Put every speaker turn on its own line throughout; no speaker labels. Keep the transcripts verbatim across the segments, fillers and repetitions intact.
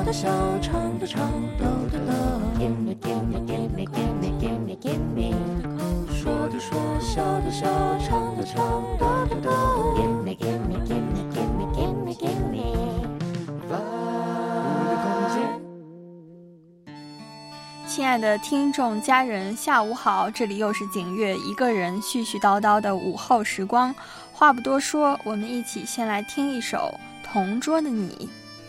的笑，唱的唱，逗的乐。Gimme gimme gimme gimme gimme gimme， 说的说，笑的笑，唱的唱，逗的逗。Gimme gimme gimme gimme gimme gimme， 我的空间。
亲爱的听众家人，下午好，这里又是景月一个人絮絮叨叨的午后时光。话不多说，我们一起先来听一首《同桌的你》。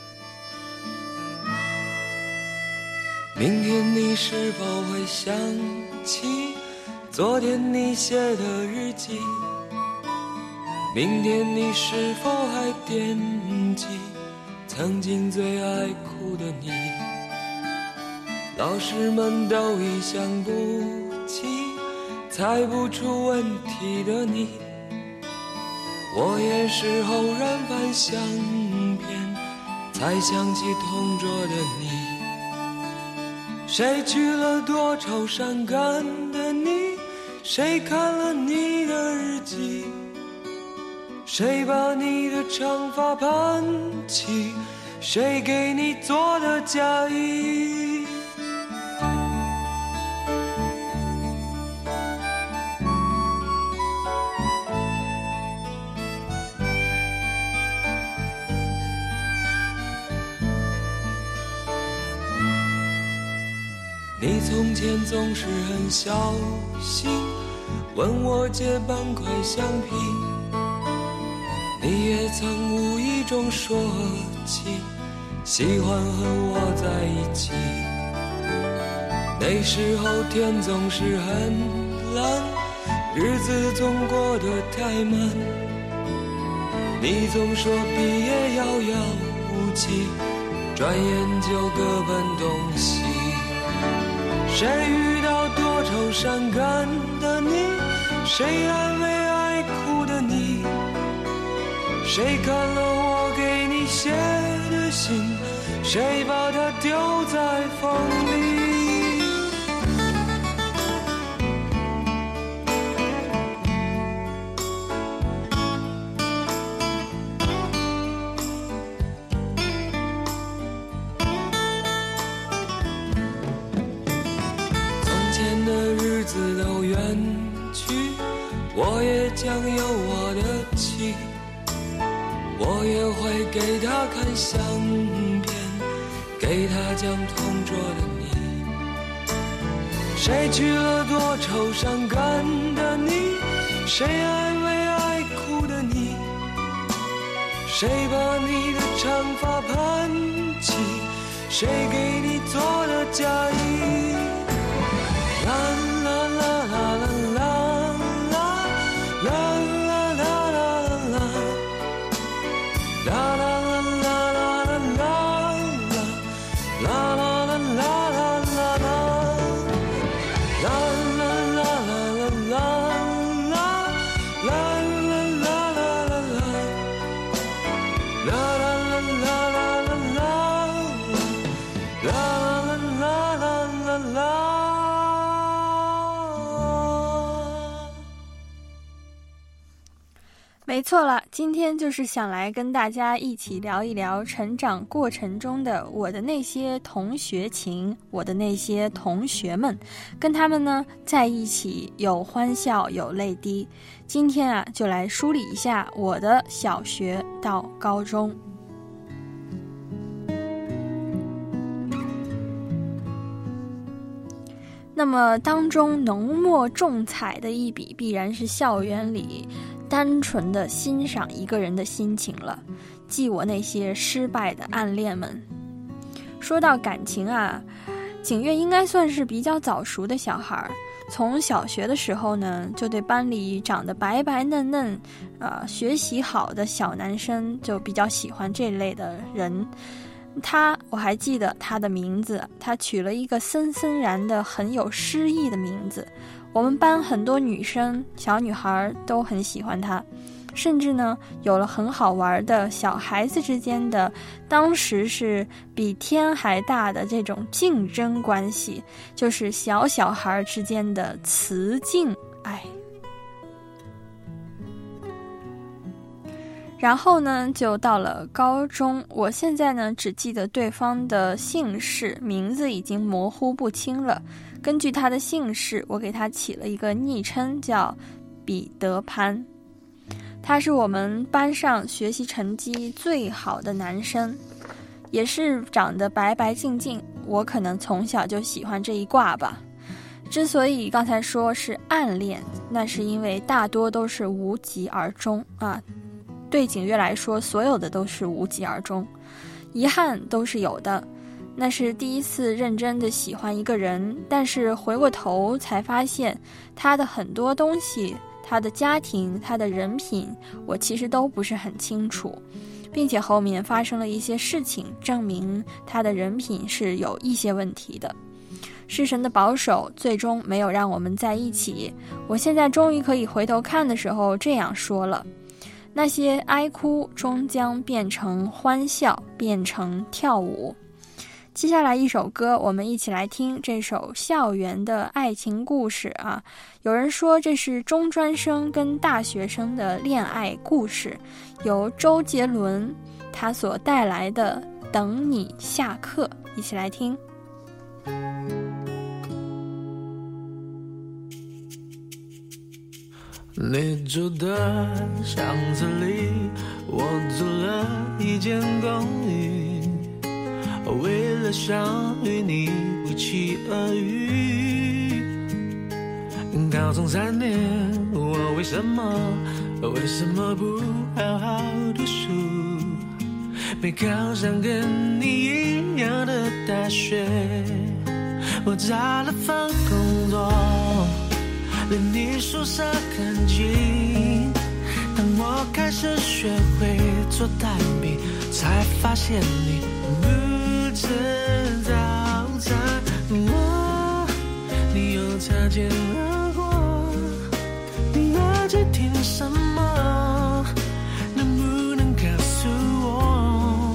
明天你是否会想起昨天你写的日记？明天你是否还惦记曾经最爱哭的你？老师们都已想不起猜不出问题的你，我也是偶然翻相片才想起同桌的你。谁去了多愁善感的你？谁看了你的日记？谁把你的长发盘起？谁给你做的嫁衣？你从前总是很小心问我借半块橡皮，你也曾无意中说起喜欢和我在一起。那时候天总是很蓝，日子总过得太慢，你总说毕业遥遥无期，转眼就各奔东西。谁遇到多愁善感的你？谁安慰爱哭的你？谁看了我给你写的信？谁把它丢在风里？都远去，我也将有我的妻，我也会给他看相片，给他讲同桌的你。谁去了多愁善感的你？谁安慰爱哭的你？谁把你的长发盘起？谁给你做的嫁衣？啦啦啦啦啦啦啦啦啦啦啦啦
没错了，今天就是想来跟大家一起聊一聊成长过程中的我的那些同学情，我的那些同学们，跟他们呢在一起有欢笑有泪滴。今天啊，就来梳理一下我的小学到高中。那么当中浓墨重彩的一笔，必然是校园里单纯的欣赏一个人的心情了，记我那些失败的暗恋们。说到感情啊，景月应该算是比较早熟的小孩，从小学的时候呢，就对班里长得白白嫩嫩、呃，学习好的小男生就比较喜欢这类的人。他，我还记得他的名字，他取了一个森森然的很有诗意的名字。我们班很多女生小女孩都很喜欢他，甚至呢有了很好玩的小孩子之间的当时是比天还大的这种竞争关系，就是小小孩之间的雌竞爱。 然后呢就到了高中，我现在呢只记得对方的姓氏，名字已经模糊不清了。根据他的姓氏，我给他起了一个昵称叫彼得潘。他是我们班上学习成绩最好的男生，也是长得白白净净，我可能从小就喜欢这一挂吧。之所以刚才说是暗恋，那是因为大多都是无疾而终啊。对景月来说，所有的都是无疾而终，遗憾都是有的。那是第一次认真的喜欢一个人，但是回过头才发现他的很多东西，他的家庭，他的人品，我其实都不是很清楚，并且后面发生了一些事情，证明他的人品是有一些问题的。是神的保守，最终没有让我们在一起。我现在终于可以回头看的时候这样说了，那些哀哭终将变成欢笑，变成跳舞。接下来一首歌，我们一起来听这首校园的爱情故事啊。有人说这是中专生跟大学生的恋爱故事，由周杰伦他所带来的《等你下课》，一起来听。
你住的巷子里，我租了一间公寓，为了想与你不期而遇。高中三年，我为什么为什么不好好读书，没考上跟你一样的大学。我找了份工作，离你宿舍很近，当我开始学会做蛋饼，才发现你不吃早餐。我你又擦肩而过，你耳机听什么？能不能告诉我？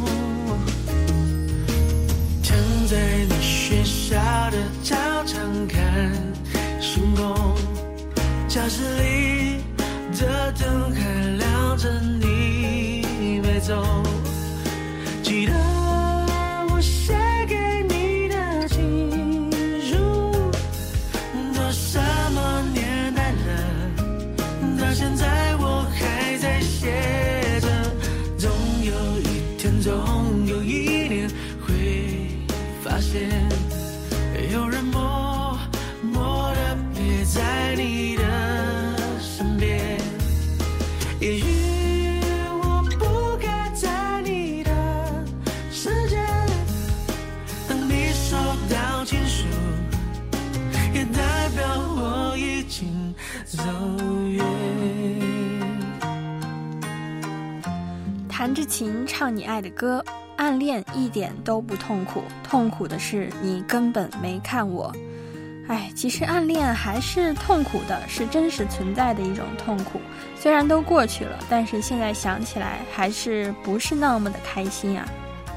躺在你学校的操场看星空，教室里的灯还亮着，你没走。记得我写给你的情书，都什么年代了，到现在我还在写着。总有一天，总有一年会发现，有人默默地陪在你的身边。也许我不该在你的世界，当你收到情书，也代表我已经走远。
弹着琴唱你爱的歌，暗恋一点都不痛苦，痛苦的是你根本没看我。哎，其实暗恋还是痛苦的，是真实存在的一种痛苦。虽然都过去了，但是现在想起来还是不是那么的开心啊。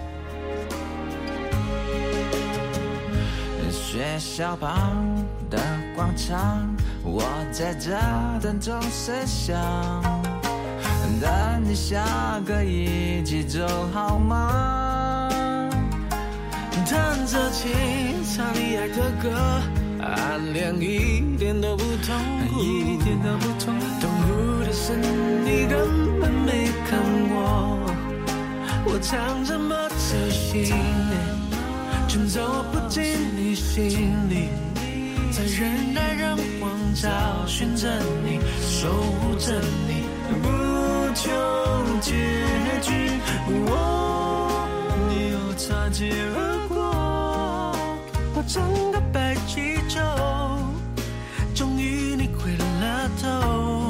学校旁的广场，我在这等钟声响，等你下课一起走好吗？弹着琴唱你爱的歌，暗恋一点都不痛苦，一点都不痛苦。痛苦的是你根本没看我，我唱这么走心，却走不进你心里，在人来人往找寻着你，守护着你，不求结局。我你又擦肩而过，我整个白气球，终于你回了头。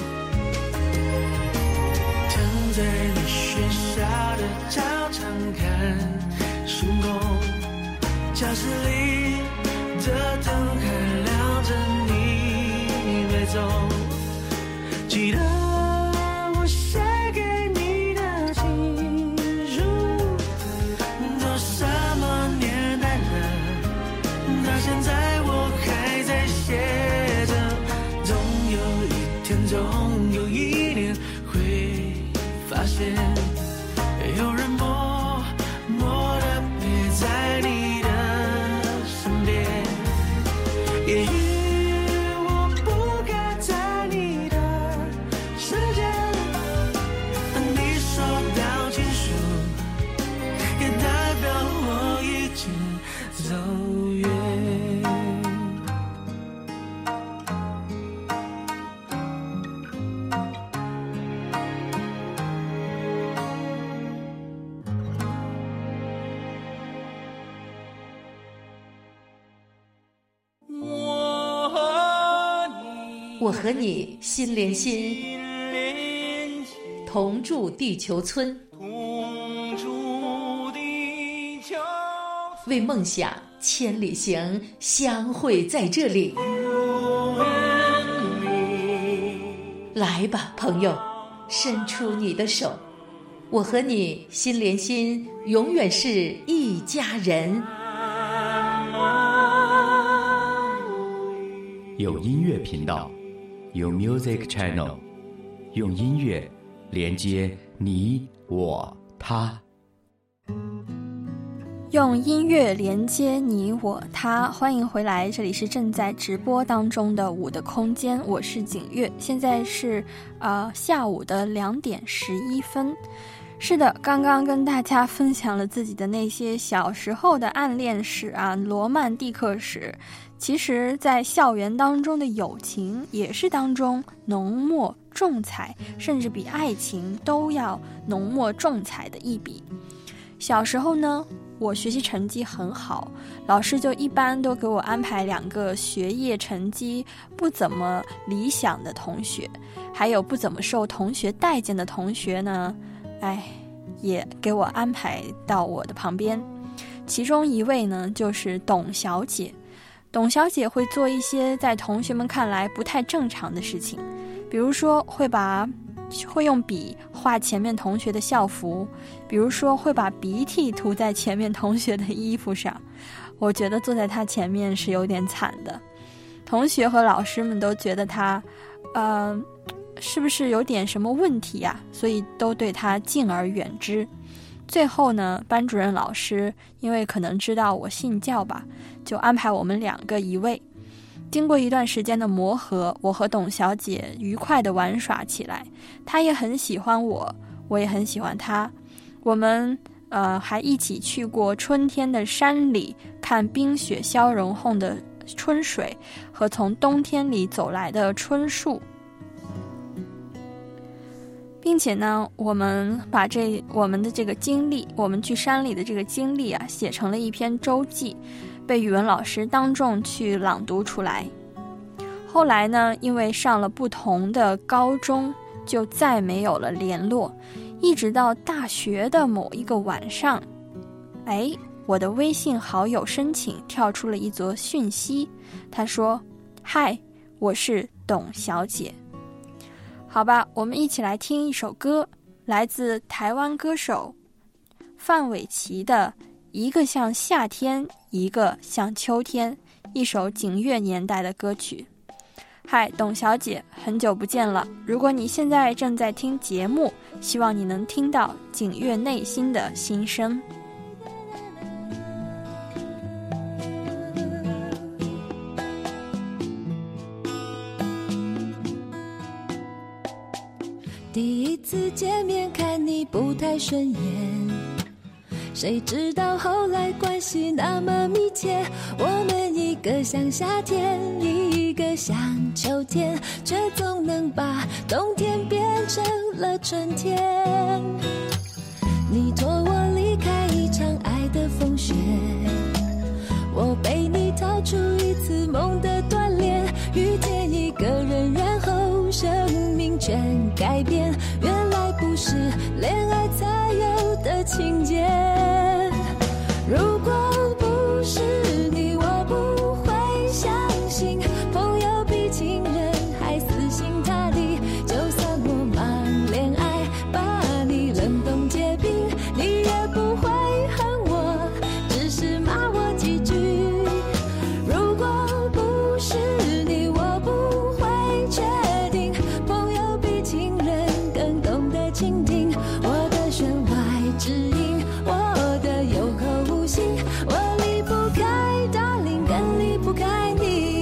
躺在你学校的操场看星空，教室里的灯还亮着，你没走。记得我写给你的情书，都什么年代了，到现在我还在写着。总有一天，总有一年会发发现有人默默地陪在你的身边。也许我不该在你的世界，当你收到情书，也代表我已经走远。
我和你心连心，同住地球村，为梦想千里行，相会在这里。来吧，朋友，伸出你的手，我和你心连心，永远是一家人。
有音乐频道，有 Music Channel， 用音乐连接你我他。
用音乐连接你我他，欢迎回来，这里是正在直播当中的舞的空间，我是景月，现在是呃下午的两点十一分。是的，刚刚跟大家分享了自己的那些小时候的暗恋史啊，罗曼蒂克史。其实在校园当中的友情也是当中浓墨重彩，甚至比爱情都要浓墨重彩的一笔。小时候呢，我学习成绩很好，老师就一般都给我安排两个学业成绩不怎么理想的同学，还有不怎么受同学待见的同学呢，哎，也给我安排到我的旁边。其中一位呢，就是董小姐。董小姐会做一些在同学们看来不太正常的事情，比如说会把会用笔画前面同学的校服，比如说会把鼻涕涂在前面同学的衣服上。我觉得坐在她前面是有点惨的，同学和老师们都觉得她呃，是不是有点什么问题啊，所以都对她敬而远之。最后呢，班主任老师因为可能知道我信教吧，就安排我们两个一位。经过一段时间的磨合，我和董小姐愉快地玩耍起来，她也很喜欢我，我也很喜欢她。我们呃还一起去过春天的山里，看冰雪消融后的春水和从冬天里走来的春树。并且呢，我们把这我们的这个经历，我们去山里的这个经历啊，写成了一篇周记，被语文老师当众去朗读出来。后来呢，因为上了不同的高中，就再没有了联络，一直到大学的某一个晚上，哎，我的微信好友申请跳出了一则讯息，他说：嗨，我是董小姐。好吧，我们一起来听一首歌，来自台湾歌手范玮琪的《一个像夏天，一个像秋天》，一首景乐年代的歌曲。嗨，董小姐，很久不见了。如果你现在正在听节目，希望你能听到景乐内心的心声。
第一次见面看你不太顺眼，谁知道后来关系那么密切，我们一个像夏天，一个像秋天，却总能把冬天变成了春天。你托我离开一场爱的风雪，我被你逃出一次梦的锻炼，遇见一个人，然后生命全改变，原来不是恋爱才有的情节。如果不是你，我不会相信朋友比情人还死心塌地，就算我忙恋爱把你冷冻结冰，你也不会恨我，只是骂我几句。如果不是你，我不会确定朋友比情人更懂得倾听， 指引，我的有口无心，我离不开 darling， 更离不开你。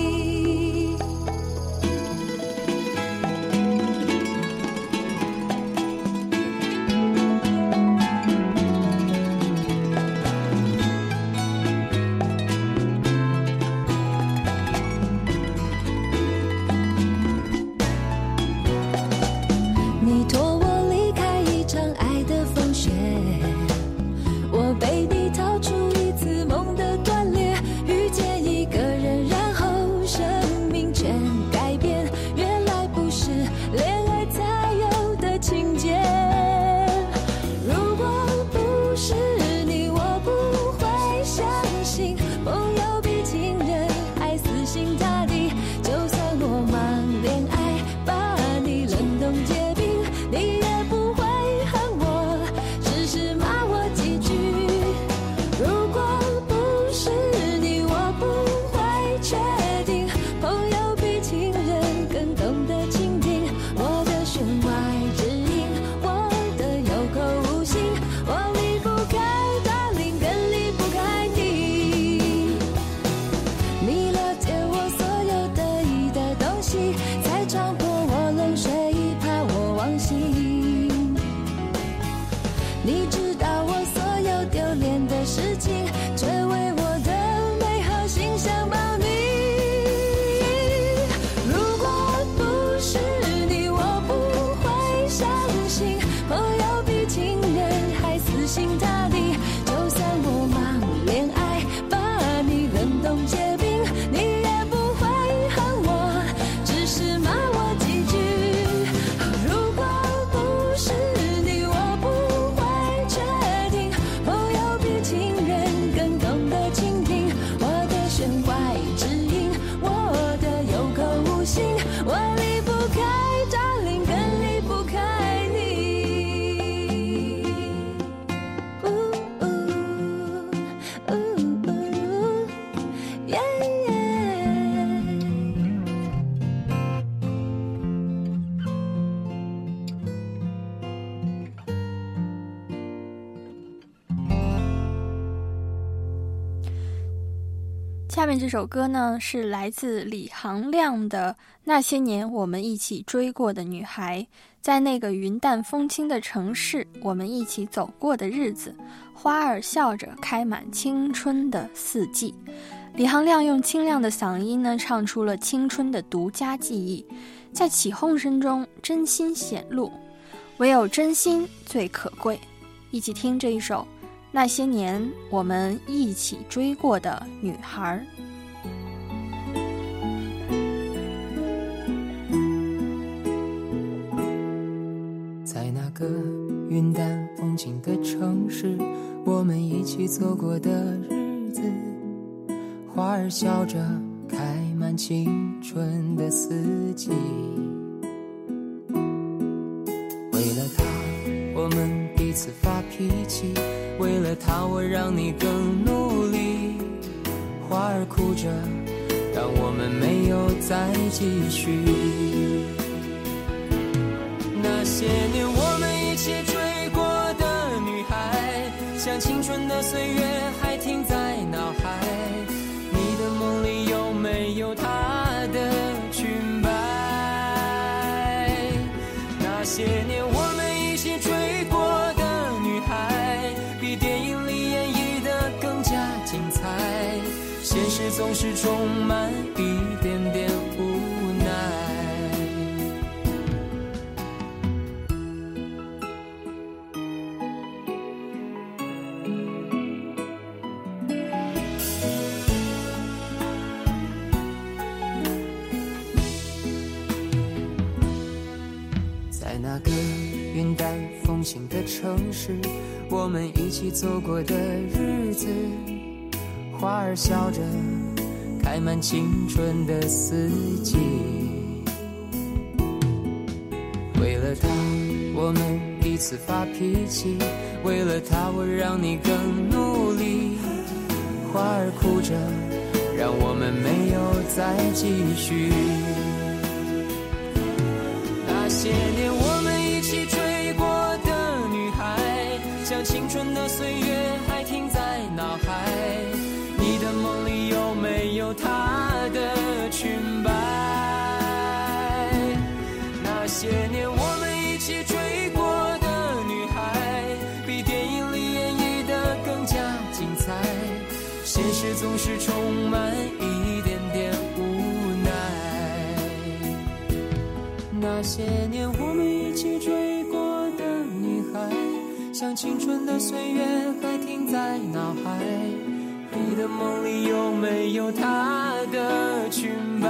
你托我离开一场爱的风雪，我被你逃出一次梦的断裂，遇见一个人，然后生命全改变，原来不是恋爱才有的情节。如果不是你，我不会相信朋友比情人还死心塌地，就算我忙恋爱，把你冷冻结冰，你也不会恨我，只是骂我几句。如果不是你，我不会确定朋友比情人更懂得倾听我的弦外之音，我的有口无心，我离不开 darling， 更离不开你。你了解我所有得意的东西，才撞破我冷水，怕我忘形。你知道我所有丢脸的事情，却为我的美好形象保密。如果不是你，我不会相信朋友比情人还死心塌地，就算我忙恋爱，把你冷冻结冰，你也不会恨我，只是骂我几句。如果不是你，我不会确定朋友比情人更懂得倾听我的弦外之音，我的有口无心，我离不开 darling， 更离不开你。呜呜呜呜耶耶。
下面这首歌呢，是来自李行亮的《那些年我们一起追过的女孩》。在那个云淡风轻的城市，我们一起走过的日子，花儿笑着开满青春的四季。李行亮用清亮的嗓音呢，唱出了青春的独家记忆，在起哄声中真心显露，唯有真心最可贵。一起听这一首那些年我们一起追过的女孩。
在那个云淡风轻的城市，我们一起走过的日子，花儿笑着开满青春的四季。为了他，我们彼此发脾气，为了他我让你更努力。花儿哭着让我们没有再继续。那些年我们一起追过的女孩，像青春的岁月还停在脑海。你的梦里有没有她的裙摆？那些年我们一起追过的女孩，比电影里演绎的更加精彩。现实总是充满一点点无奈。在那个云淡风轻的城市，我们一起走过的日子，花儿笑着开满青春的四季。为了他我们彼此发脾气，为了他我让你更努力。花儿哭着让我们没有再继续。那些年我们一起追过的女孩，像像青春的岁月还停在脑海，你的梦里有没有她的裙摆？那些年我们一起追过的女孩，比电影里演绎的更加精彩，现实总是充满一点点无奈。那些年我们一起追过的女孩，像青春的岁月还停在脑海，你的梦里有没有她的裙摆？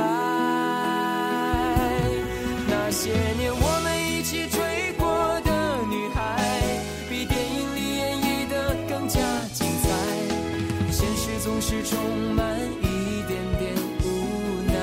那些年我们一起追过的女孩，比电影里演绎的更加精彩，现实总是充满一点点无奈。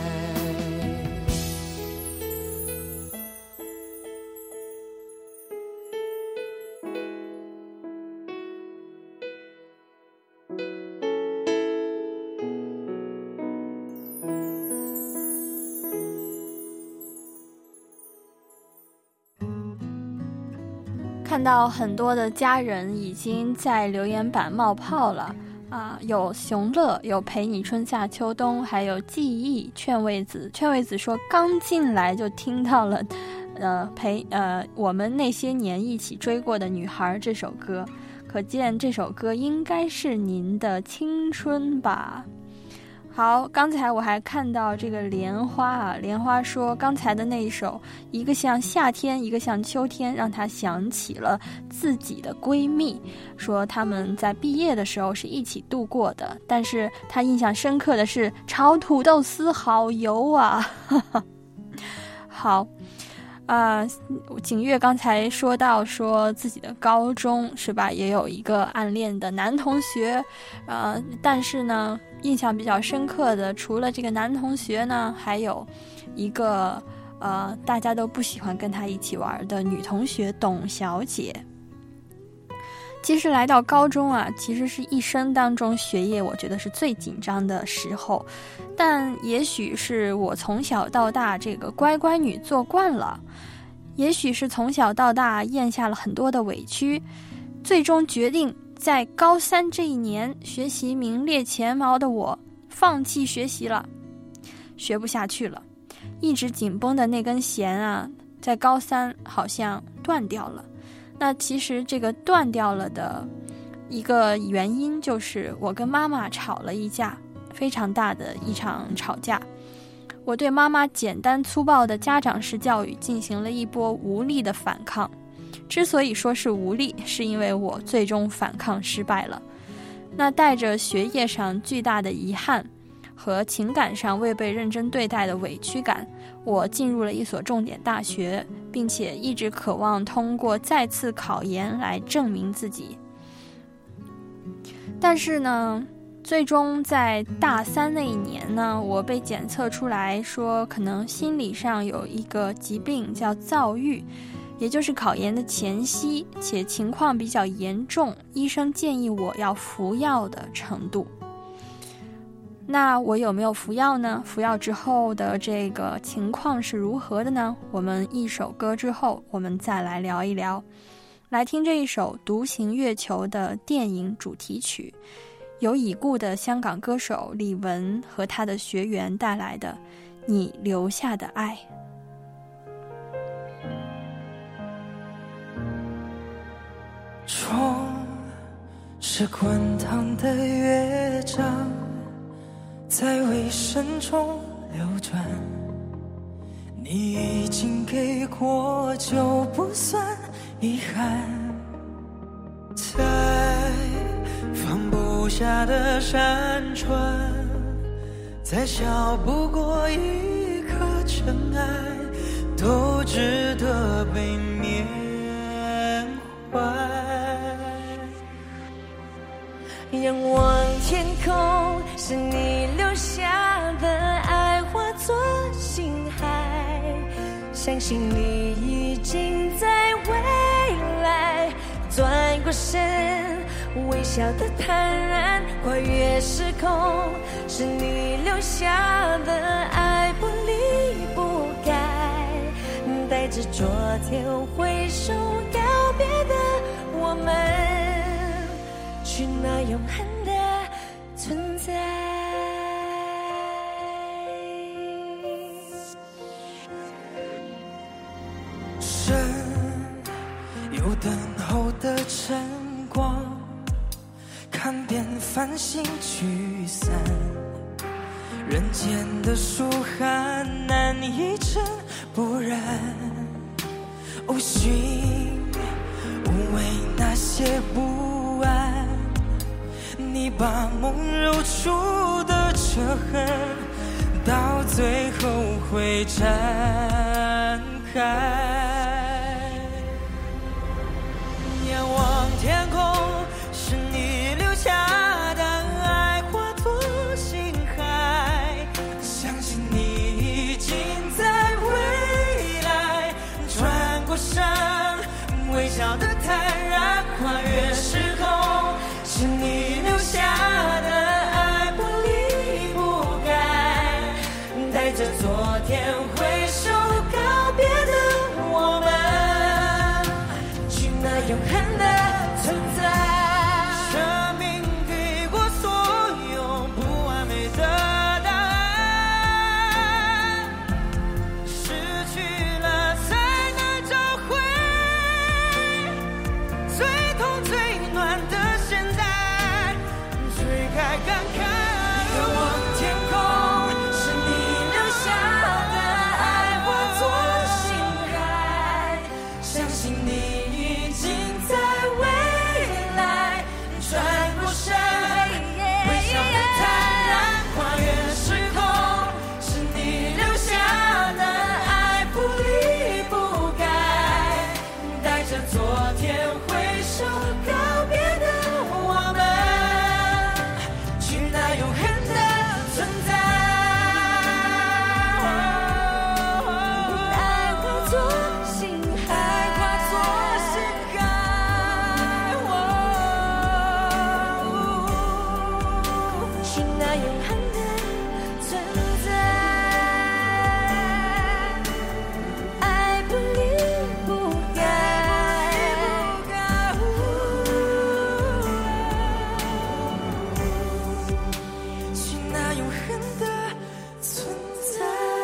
看到很多的家人已经在留言板冒泡了啊，有熊乐，有陪你春夏秋冬，还有记忆劝慰子。劝慰子说刚进来就听到了呃陪呃我们那些年一起追过的女孩这首歌，可见这首歌应该是您的青春吧。好，刚才我还看到这个莲花啊，莲花说刚才的那一首，一个像夏天，一个像秋天，让她想起了自己的闺蜜，说她们在毕业的时候是一起度过的，但是她印象深刻的是炒土豆丝好油啊。好啊、呃，景月刚才说到说自己的高中是吧，也有一个暗恋的男同学，呃，但是呢印象比较深刻的除了这个男同学呢，还有一个呃大家都不喜欢跟他一起玩的女同学董小姐。其实来到高中啊，其实是一生当中学业我觉得是最紧张的时候，但也许是我从小到大这个乖乖女做惯了，也许是从小到大咽下了很多的委屈，最终决定在高三这一年，学习名列前茅的我放弃学习了，学不下去了，一直紧绷的那根弦啊，在高三好像断掉了。那其实这个断掉了的一个原因就是我跟妈妈吵了一架，非常大的一场吵架。我对妈妈简单粗暴的家长式教育进行了一波无力的反抗。之所以说是无力，是因为我最终反抗失败了。那带着学业上巨大的遗憾和情感上未被认真对待的委屈感，我进入了一所重点大学，并且一直渴望通过再次考研来证明自己。但是呢，最终在大三那一年呢，我被检测出来说可能心理上有一个疾病叫躁郁，也就是考研的前夕，且情况比较严重，医生建议我要服药的程度。那我有没有服药呢？服药之后的这个情况是如何的呢？我们一首歌之后，我们再来聊一聊。来听这一首《独行月球》的电影主题曲，由已故的香港歌手李玟和他的学员带来的《你留下的爱》。
窗是滚烫的乐章，在微声中流转，你已经给过就不算遗憾。在放不下的山川，再小不过一颗尘埃，都值得被缅怀。
仰望天空，是你留下的爱化作星海，相信你已经在未来转过身，微笑的坦然，跨越时空，是你留下的爱不离不改，带着昨天挥手告别的我们。 去那永恒的存在。
神有等候的晨光，看遍繁星聚散，人间的疏寒难一尘不染。哦，寻无为那些不安，你把梦揉出的折痕，到最后会展开。仰望天空，是你留下的爱化作星海，相信你已经在未来穿过山，微笑的坦然跨越时空，是你留下的爱不离不改，带着昨天挥手告别的我们，去那永恒的存在。生命给过所有不完美的答案，失去了才能找回最痛最暖的现在，推开感慨。仰望天空，是你留下的爱化作星海，相信你已经在未来穿过山，微笑的坦然跨越时空，是你留下的爱不离不改，带着昨天挥手告别的我们，去那永恒的存在。爱化作星海，爱化作星海，去那永恒的存在。爱不离不改，去那永恒的存在。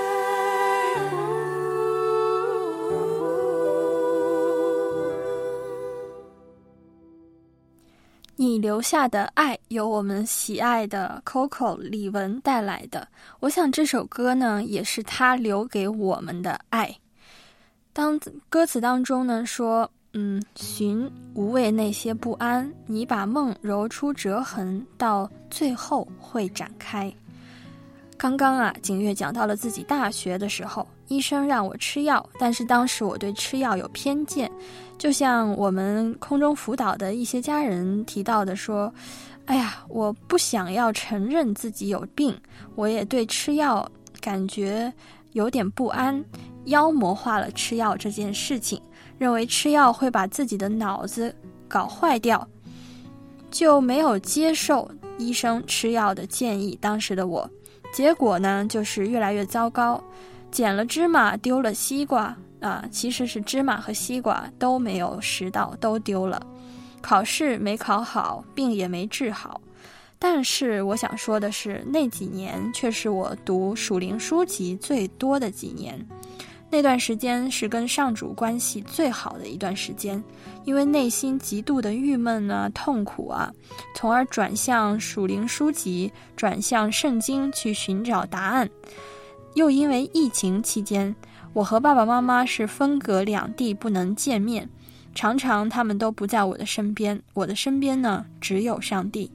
你留下的爱由我们喜爱的 Coco 李玟带来的，我想这首歌呢也是他留给我们的爱。当歌词当中呢说，嗯，寻无畏那些不安，你把梦揉出折痕，到最后会展开。刚刚啊，景月讲到了自己大学的时候，医生让我吃药，但是当时我对吃药有偏见，就像我们空中辅导的一些家人提到的说，哎呀，我不想要承认自己有病，我也对吃药感觉有点不安，妖魔化了吃药这件事情，认为吃药会把自己的脑子搞坏掉，就没有接受医生吃药的建议。当时的我结果呢就是越来越糟糕，捡了芝麻丢了西瓜啊，其实是芝麻和西瓜都没有拾到，都丢了。考试没考好，病也没治好。但是我想说的是，那几年却是我读属灵书籍最多的几年，那段时间是跟上主关系最好的一段时间，因为内心极度的郁闷啊、痛苦啊，从而转向属灵书籍，转向圣经去寻找答案。又因为疫情期间，我和爸爸妈妈是分隔两地不能见面，常常他们都不在我的身边，我的身边呢只有上帝。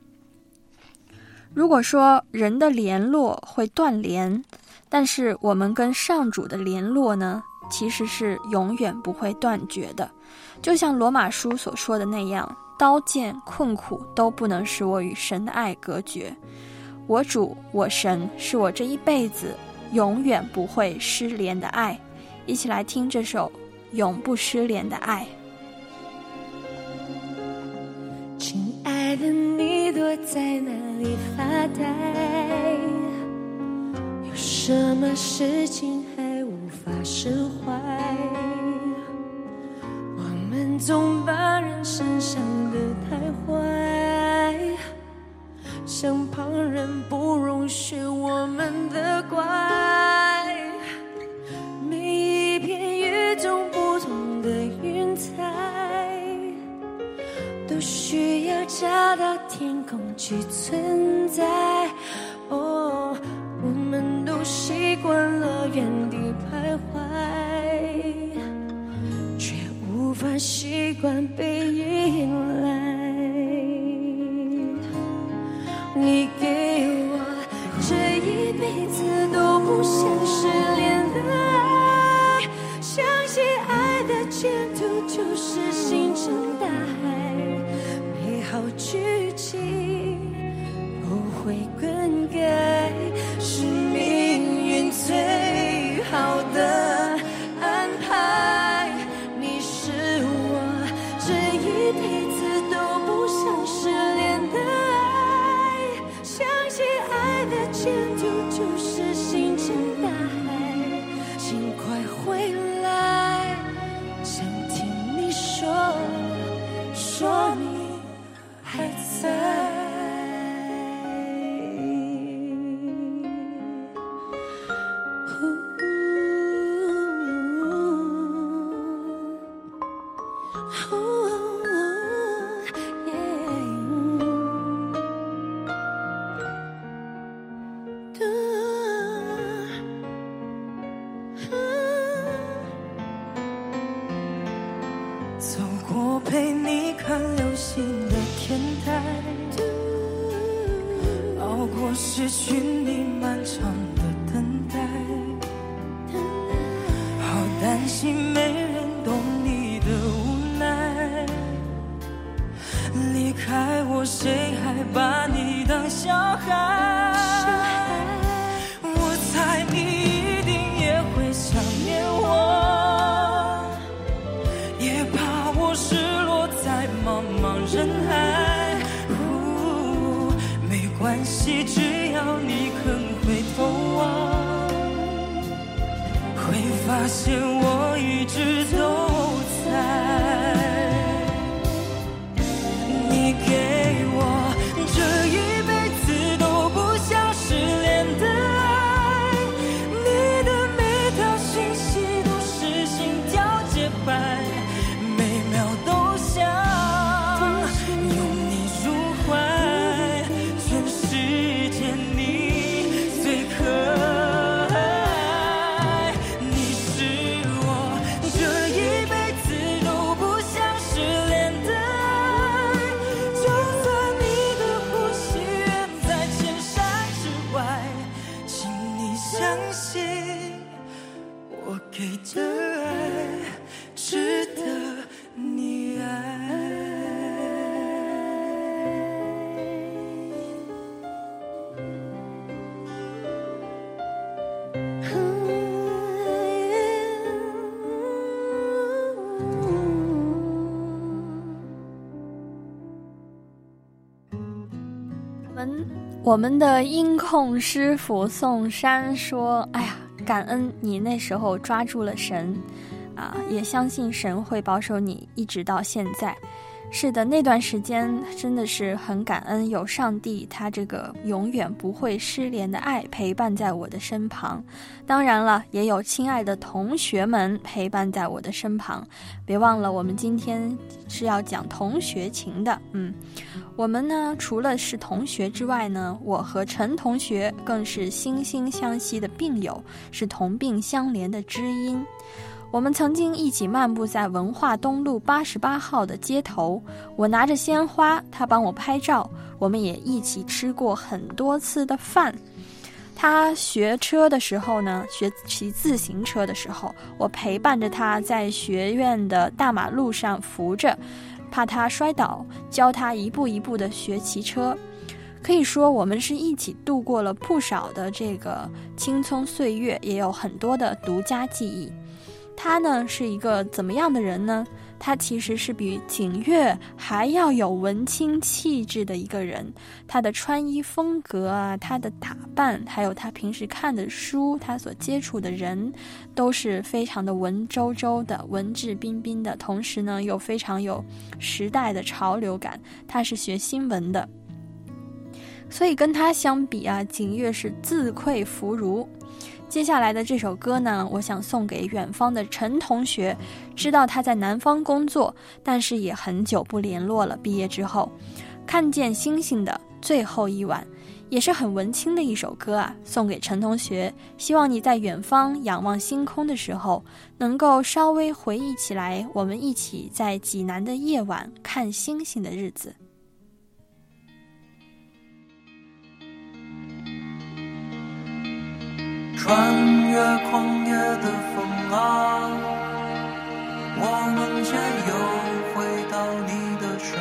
如果说人的联络会断联，但是我们跟上主的联络呢，其实是永远不会断绝的。就像罗马书所说的那样，刀剑困苦都不能使我与神的爱隔绝。我主我神是我这一辈子永远不会失联的爱。一起来听这首永不失联的爱。
亲爱的，你躲在哪里发呆？有什么事情还无法释怀？我们总把人生想得太坏， 想旁人不容许我们的怪，每一片与众不同的云彩都需要找到天空去存在。哦，我们都习惯了原地徘徊，却无法习惯被依赖。你给我这一辈子都不想失联的爱，相信爱的前途就是星辰大海，美好剧情不会更改，是命运最好的安排。你是我这一辈子都不想失联的爱，相信爱的前途就是星辰大海，请快回来，想听你说，说你还在。走过陪你看流星的天台，熬过失去你漫长的等待，好担心没人懂你的无奈，离开我谁还把你当小孩，我猜你一定也会想念我，也怕我失落在茫茫人海，哦，没关系，只要你肯回头望，会发现我一直都在。你给我这一辈子都不想失联的爱，你的每条讯息都是心跳节拍，每秒都想拥你入怀，全世界你最可爱。你是我这一辈子都不想失联的爱，就算你的呼吸远在千山之外，请你相信我给的爱值得你爱。
我们我们的音控师傅宋山说：“哎呀，感恩你那时候抓住了神，啊，也相信神会保守你一直到现在。是的，那段时间真的是很感恩有上帝他这个永远不会失联的爱陪伴在我的身旁。当然了，也有亲爱的同学们陪伴在我的身旁。别忘了，我们今天是要讲同学情的。嗯，我们呢，除了是同学之外呢，我和陈同学更是惺惺相惜的病友，是同病相怜的知音。我们曾经一起漫步在文化东路八十八号的街头，我拿着鲜花，他帮我拍照，我们也一起吃过很多次的饭。他学车的时候呢，学骑自行车的时候，我陪伴着他在学院的大马路上扶着，怕他摔倒，教他一步一步的学骑车。可以说我们是一起度过了不少的这个青葱岁月，也有很多的独家记忆。他呢是一个怎么样的人呢？他其实是比景岳还要有文青气质的一个人。他的穿衣风格啊，他的打扮，还有他平时看的书，他所接触的人，都是非常的文绉绉的，文质彬彬的，同时呢又非常有时代的潮流感。他是学新闻的。 所以跟他相比啊，景月是自愧弗如。接下来的这首歌呢，我想送给远方的陈同学，知道他在南方工作，但是也很久不联络了。毕业之后，看见星星的最后一晚，也是很文青的一首歌啊，送给陈同学。希望你在远方仰望星空的时候，能够稍微回忆起来我们一起在济南的夜晚看星星的日子。
穿越旷野的风啊，我梦见又回到你的身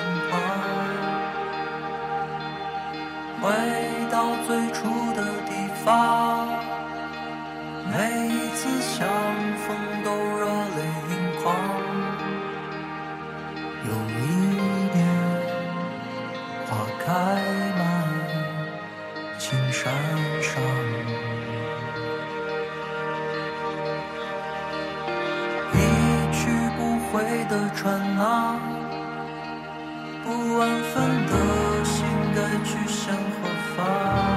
旁，回到最初的地方，每一次相逢都热泪盈眶。有一年花开满青山上，回的船啊，不安分的心该去向何方？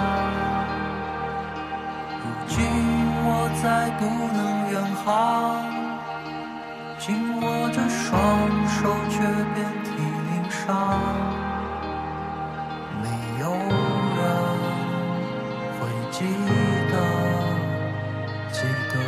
如今我再不能远航，紧握着双手却遍体鳞伤，没有人会记得，记得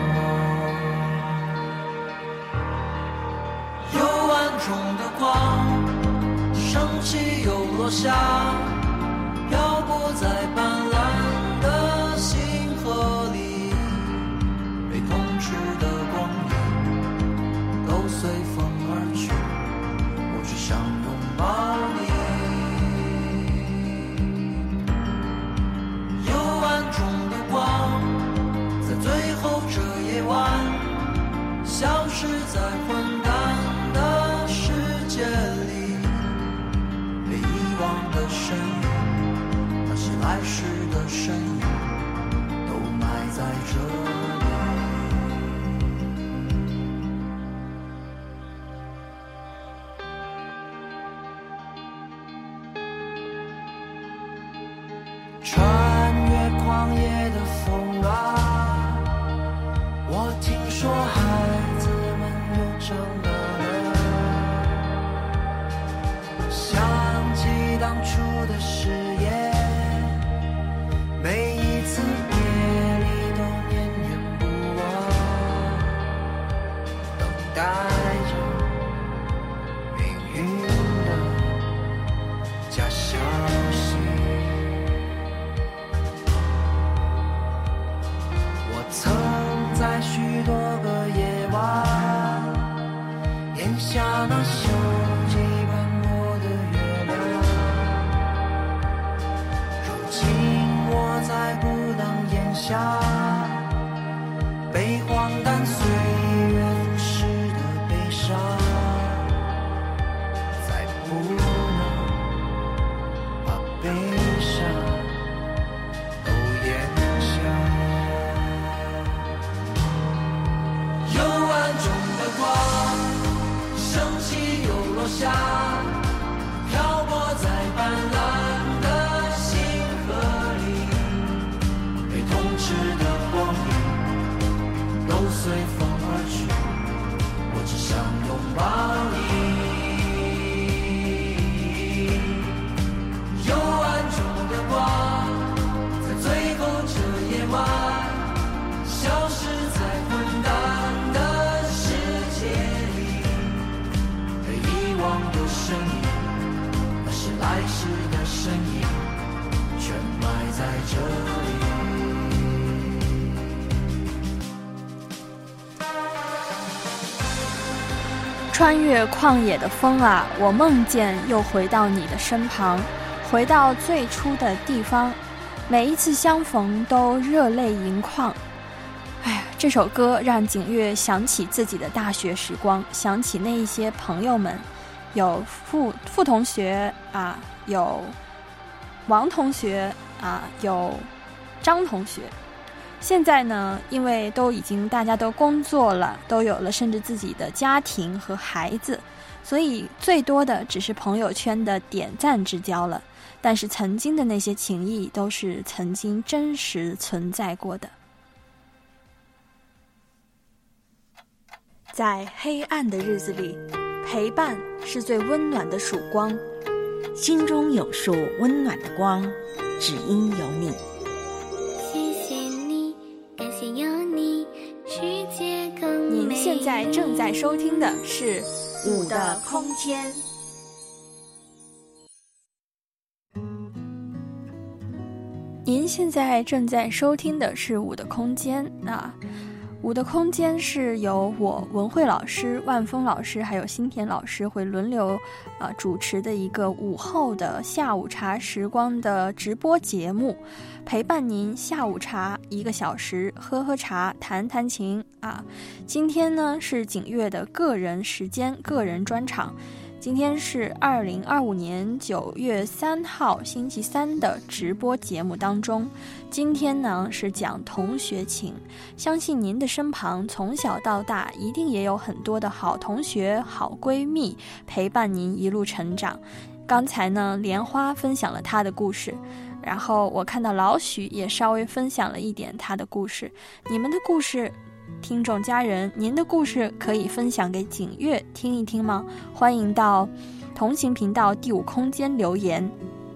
中的光升起又落下，漂泊在斑斓的星河里，被痛斥的光阴都随风而去，我只想拥抱你。幽暗中的光在最后这夜晚消失在昏淡的世界里，被遗忘的身影，那些来时的身影，都埋在这里。穿越旷野的风啊，我听说孩子们又长大了，想起当初的誓言，每一次夜里都念念不忘，等待着命运的假消息。我曾在许多个夜晚眼下那锈迹斑驳的月亮，如今我再不能咽下被荒诞岁月腐蚀的悲伤，再不能把悲伤都咽下。幽暗中的光升起又落下，漂泊在斑斓的星河里，被痛斥的光阴都随风而去，我只想拥抱你。幽暗中的光在最后这夜晚消失在昏淡的世界里，被遗忘的身影，那些来时的身影，全埋在这里。
穿越旷野的风啊，我梦见又回到你的身旁，回到最初的地方，每一次相逢都热泪盈眶。哎呀，这首歌让景月想起自己的大学时光，想起那一些朋友们，有傅傅同学啊，有王同学啊，有张同学。现在呢，因为都已经大家都工作了，都有了甚至自己的家庭和孩子， 所以最多的只是朋友圈的点赞之交了。但是曾经的那些情谊都是曾经真实存在过的。在黑暗的日子里，陪伴是最温暖的曙光。
心中有束温暖的光，只因有你。
谢谢你，感谢有你，世界更美。
您现在正在收听的是
五的空间。
您现在正在收听的是五的空间啊。五的空间是由我文慧老师、万峰老师还有新田老师会轮流呃主持的一个午后的下午茶时光的直播节目，陪伴您下午茶一个小时，喝喝茶，弹弹琴啊。今天呢是景月的个人时间个人专场，今天是二零二五年九月三号星期三的直播节目当中。今天呢是讲同学情，相信您的身旁从小到大一定也有很多的好同学、好闺蜜陪伴您一路成长。刚才呢，莲花分享了她的故事，然后我看到老许也稍微分享了一点她的故事。你们的故事，听众家人，您的故事可以分享给景月听一听吗？欢迎到同行频道第五空间留言。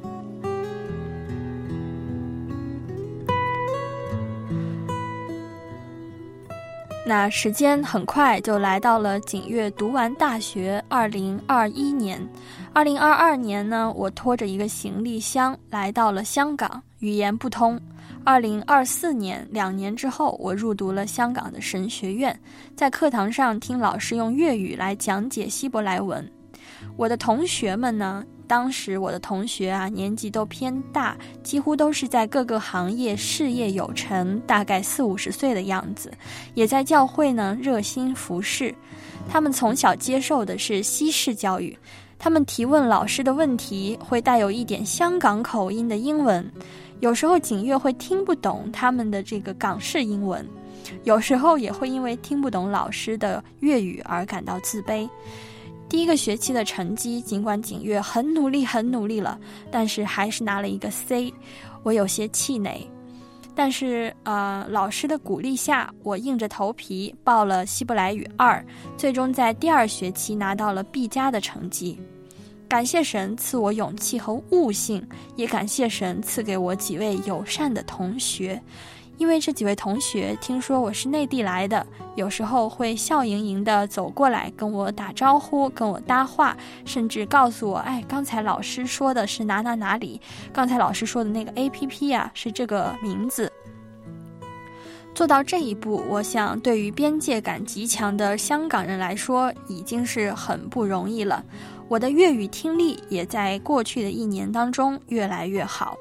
那时间很快就来到了景月读完大学二零二一年。二零二二年呢，我拖着一个行李箱来到了香港，语言不通。二零二四年，两年之后，我入读了香港的神学院，在课堂上听老师用粤语来讲解希伯来文。我的同学们呢，当时我的同学啊，年纪都偏大，几乎都是在各个行业事业有成，大概四五十岁的样子，也在教会呢热心服侍。他们从小接受的是西式教育，他们提问老师的问题会带有一点香港口音的英文，有时候景月会听不懂他们的这个港式英文，有时候也会因为听不懂老师的粤语而感到自卑。第一个学期的成绩，尽管景月很努力很努力了，但是还是拿了一个 C， 我有些气馁。但是呃，老师的鼓励下，我硬着头皮报了希伯来语二，最终在第二学期拿到了 B 加的成绩。感谢神赐我勇气和悟性，也感谢神赐给我几位友善的同学。因为这几位同学听说我是内地来的，有时候会笑盈盈地走过来跟我打招呼，跟我搭话，甚至告诉我，哎，刚才老师说的是哪哪哪里，刚才老师说的那个 A P P 啊，是这个名字。做到这一步，我想对于边界感极强的香港人来说，已经是很不容易了。我的粤语听力也在过去的一年当中越来越好。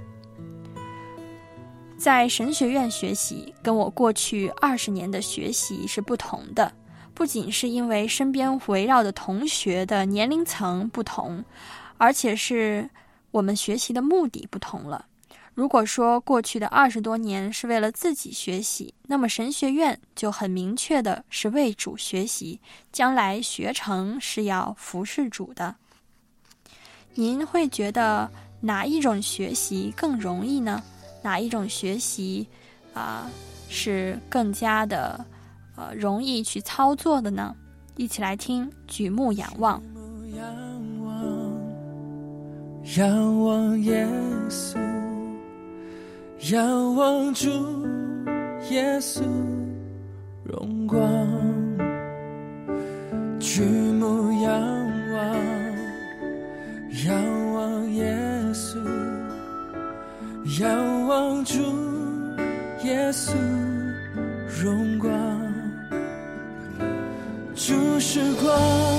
在神学院学习，跟我过去二十年的学习是不同的，不仅是因为身边围绕的同学的年龄层不同，而且是我们学习的目的不同了。如果说过去的二十多年是为了自己学习，那么神学院就很明确的是为主学习，将来学成是要服侍主的。您会觉得哪一种学习更容易呢？哪一种学习啊、呃、是更加的呃容易去操作的呢？一起来听，举目仰望。
仰望耶稣，仰望主耶稣荣光，举目仰望，仰望耶稣，仰望主耶稣荣光。主是光，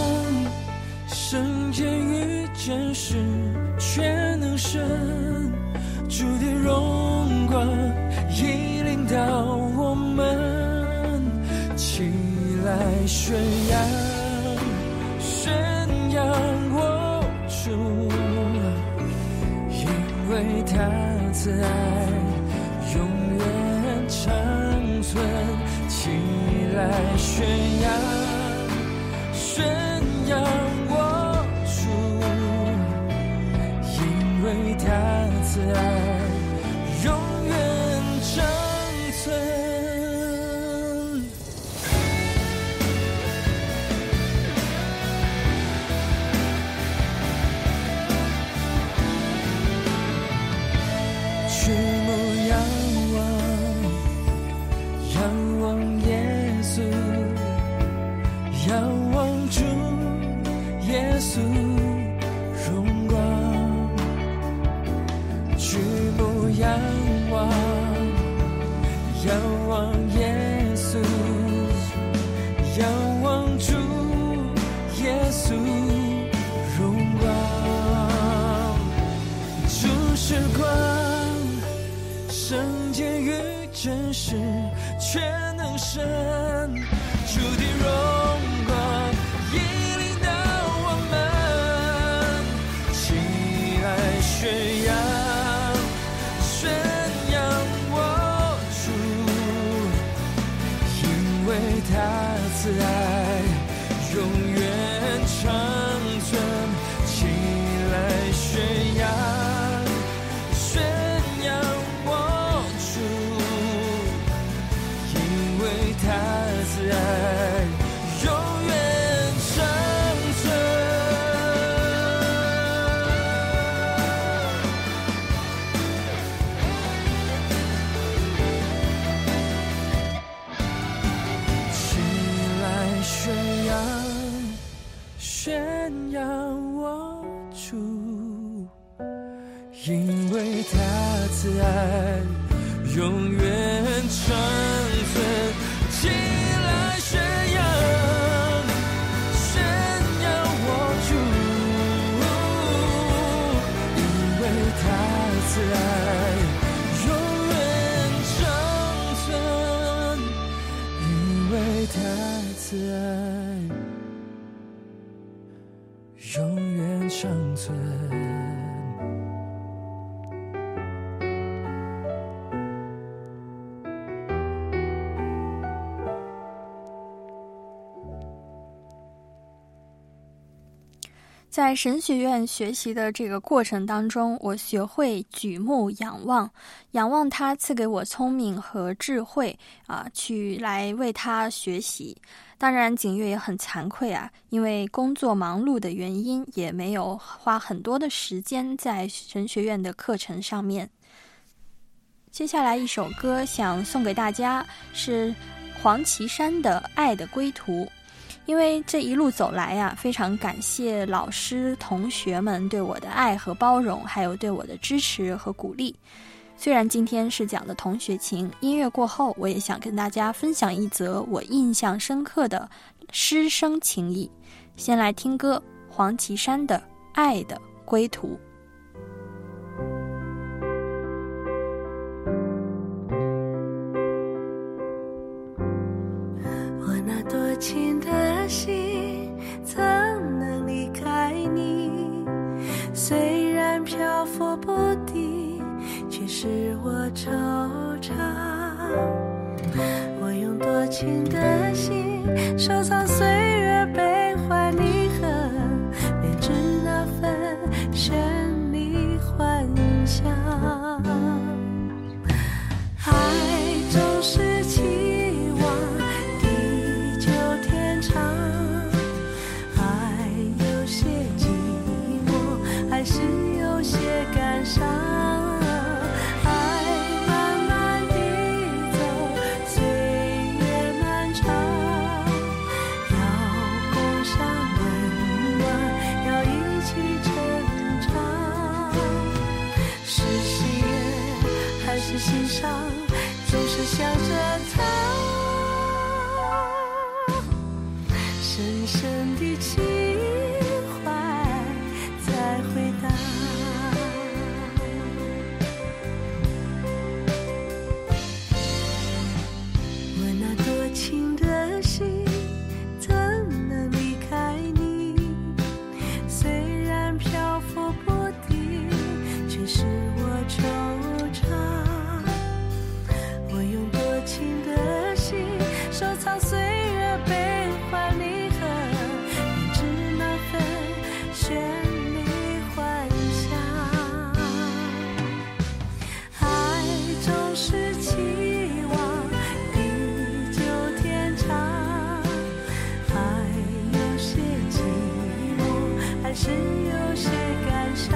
圣洁与真实全能神，主的荣光已领导我们，起来宣扬宣扬我主，因为他慈爱永远长存，起来宣扬宣扬
稣荣光，举目仰望，仰望耶稣，仰望主耶稣荣光。主是光，圣洁与真实全能神，主的荣光引领到我们，起来宣扬宣扬我主，因为他慈爱永远长存，起来宣扬宣扬我主，因为他慈爱永远长存。起来宣扬宣扬我主，因为他慈爱永远长存。起来宣扬宣扬我主，因为他慈爱永远长存，因为他慈爱永远长存。
在神学院学习的这个过程当中，我学会举目仰望，仰望他赐给我聪明和智慧啊，去来为他学习。当然景月也很惭愧啊，因为工作忙碌的原因，也没有花很多的时间在神学院的课程上面。接下来一首歌想送给大家，是黄绮珊的《爱的归途》。因为这一路走来啊，非常感谢老师同学们对我的爱和包容，还有对我的支持和鼓励。虽然今天是讲的同学情，音乐过后我也想跟大家分享一则我印象深刻的师生情谊。先来听歌，黄绮珊的《爱的归途》。
我那多情的心怎能离开你，虽然漂浮不定，却使我惆怅。我用多情的心收藏岁月悲欢离合，编织那份绚丽幻想。爱总是期望地久天长，爱有些寂寞，还是有些感伤。心上总是想着他，深深的情怀在回答。我那多情的心怎能离开你，虽然漂浮不定，却使我惆怅。收藏岁月悲欢离合，编织那份绚丽幻想。爱总是期望地久天长，爱有些寂寞，还是有些感伤。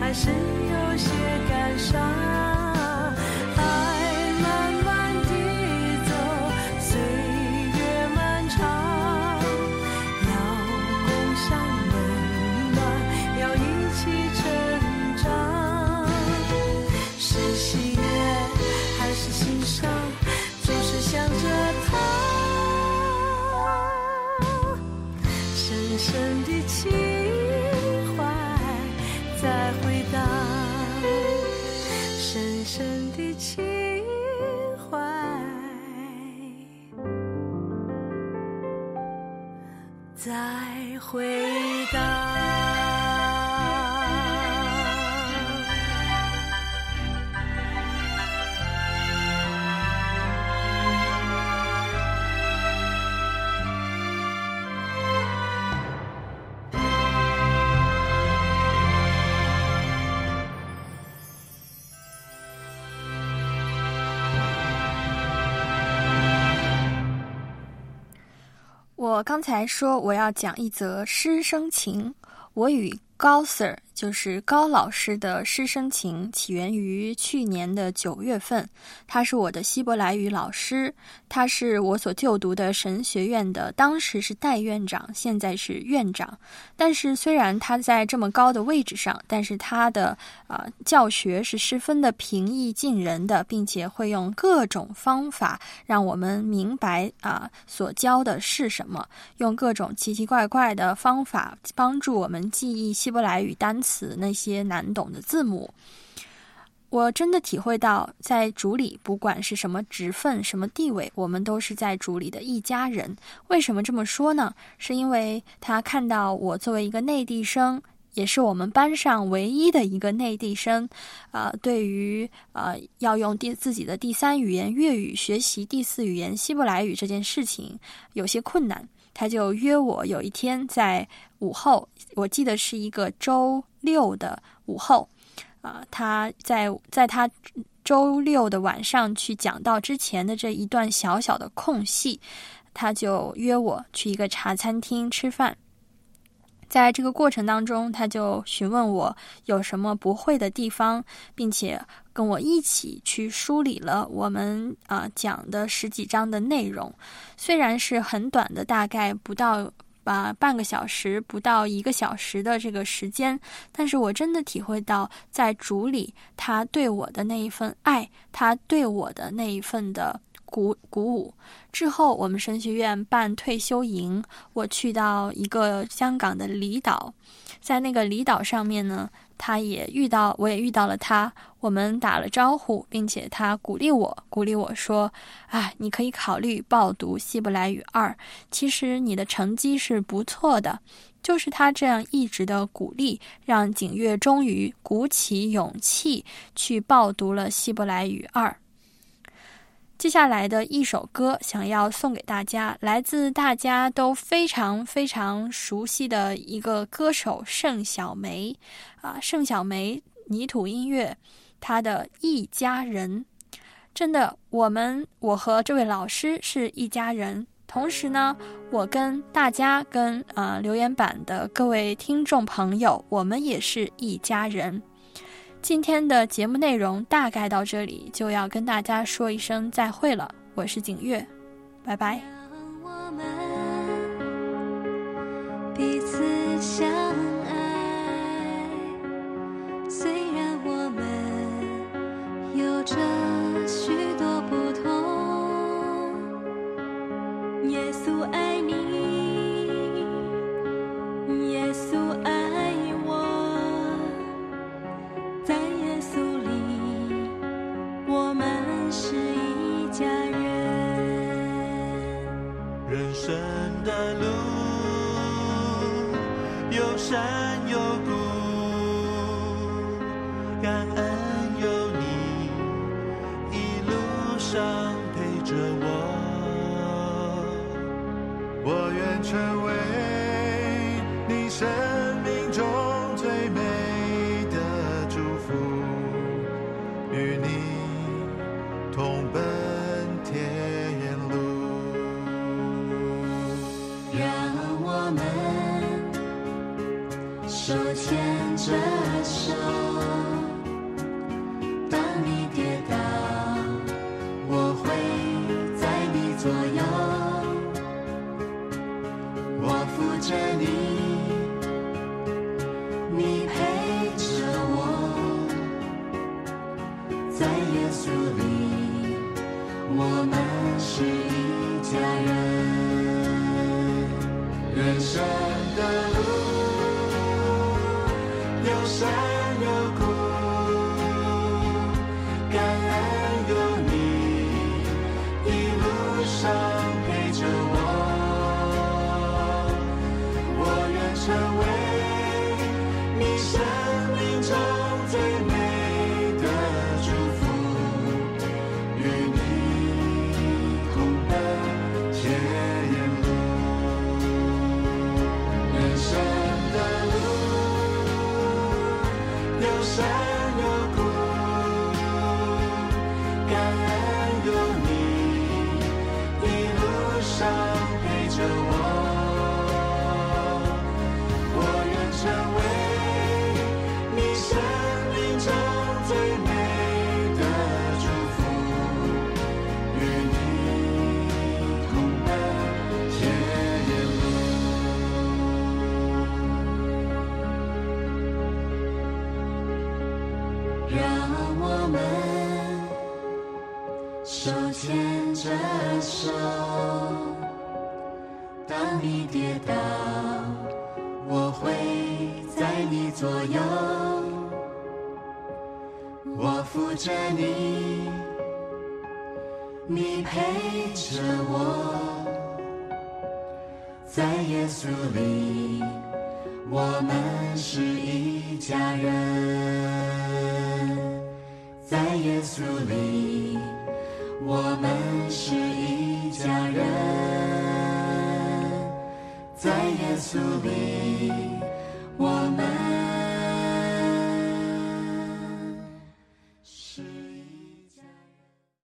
还是有些感伤。爱慢慢地走，岁月漫长，要共享温暖，要一起成长。是喜悦还是欣赏，就是想着他，深深的情怀在回荡，深深的情怀在回荡。
我刚才说我要讲一则师生情，我与高 Sir 就是高老师的师生情起源于去年的九月份，他是我的希伯来语老师，他是我所就读的神学院的，当时是代院长，现在是院长。但是虽然他在这么高的位置上，但是他的呃教学是十分的平易近人的，并且会用各种方法让我们明白啊、呃、所教的是什么，用各种奇奇怪怪的方法帮助我们记忆希伯来语单词那些难懂的字母。我真的体会到，在主里不管是什么职分什么地位，我们都是在主里的一家人。为什么这么说呢？是因为他看到我作为一个内地生，也是我们班上唯一的一个内地生，呃，对于呃要用第自己的第三语言粤语学习第四语言希伯来语这件事情有些困难，他就约我有一天在午后，我记得是一个周六的午后，啊、呃，他在在他周六的晚上去讲道之前的这一段小小的空隙，他就约我去一个茶餐厅吃饭。在这个过程当中，他就询问我有什么不会的地方，并且跟我一起去梳理了我们啊、呃、讲的十几章的内容。虽然是很短的，大概不到啊半个小时，不到一个小时的这个时间，但是我真的体会到，在主里他对我的那一份爱，他对我的那一份的鼓鼓舞。之后我们神学院办退休营，我去到一个香港的离岛，在那个离岛上面呢，他也遇到我也遇到了他，我们打了招呼，并且他鼓励我鼓励我说，啊，你可以考虑报读希伯来语二，其实你的成绩是不错的。就是他这样一直的鼓励，让景月终于鼓起勇气去报读了希伯来语二。接下来的一首歌想要送给大家，来自大家都非常非常熟悉的一个歌手盛小梅啊，盛小梅泥土音乐，她的一家人。真的，我们我和这位老师是一家人，同时呢，我跟大家跟呃留言板的各位听众朋友，我们也是一家人。今天的节目内容大概到这里，就要跟大家说一声再会了。我是景月，拜拜。
让我们彼此相爱，虽然我们有着许多不同，耶稣爱你，耶稣爱我，在耶稣里我们是一家人。
人生的路有山有谷，感恩有你山有谷，感恩有你一路上陪着我，我愿成为你生命中最美的祝福，与你同奔天涯路。人生的路有山有谷，感恩有你一路上陪着我，我愿成为你生命中最美的祝福，与你同奔天涯路。让我们手牵着手，当你跌倒，我会在你左右，我扶着你，你陪着我，在耶稣里，我们是一家人，在耶稣里，我们是一家人，在耶稣里，我们